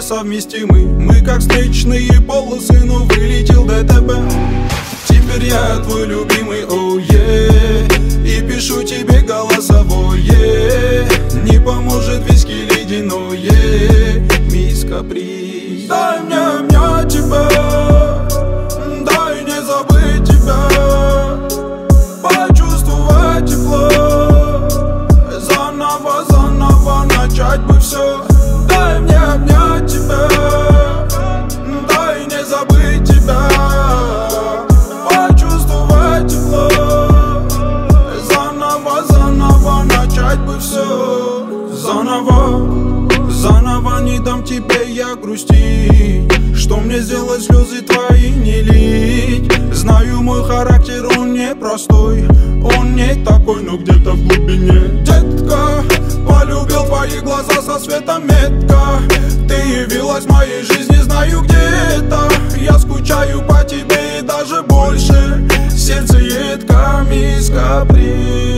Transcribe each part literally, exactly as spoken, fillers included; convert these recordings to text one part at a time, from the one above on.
несовместимы. Мы как встречные полосы, но вылетел ДТП. Теперь я твой любимый, оу, oh, yeah. И пишу тебе голосовое. Не поможет виски ледяное, мисс Каприз. Дай мне обнять тебя, дай не забыть тебя, почувствовать тепло, заново, заново начать бы все. Дай мне обнять тебя, дай не забыть тебя, почувствовать тепло, заново, заново начать бы все. Заново, заново не дам тебе я грустить. Что мне сделать, слезы твои не лить? Знаю, мой характер, он непростой, он не такой, но где-то в глубине. Детка, полюбил твои глаза со светом метко. Ты явилась в моей жизни, знаю, где это. Я скучаю по тебе и даже больше. Сердце едко, мисс Каприз.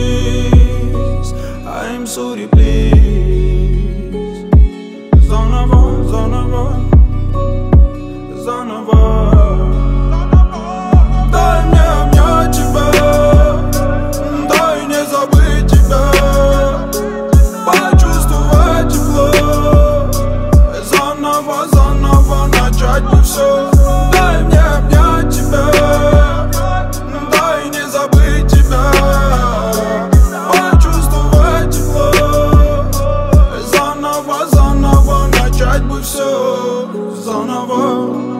I'm sorry, please. Заново, заново, заново. Дай мне обнять тебя, дай не забыть тебя, почувствовать тепло, заново, заново начать бы все. Дай мне обнять тебя, дай не забыть тебя, почувствовать тепло, заново, заново начать бы все. Заново.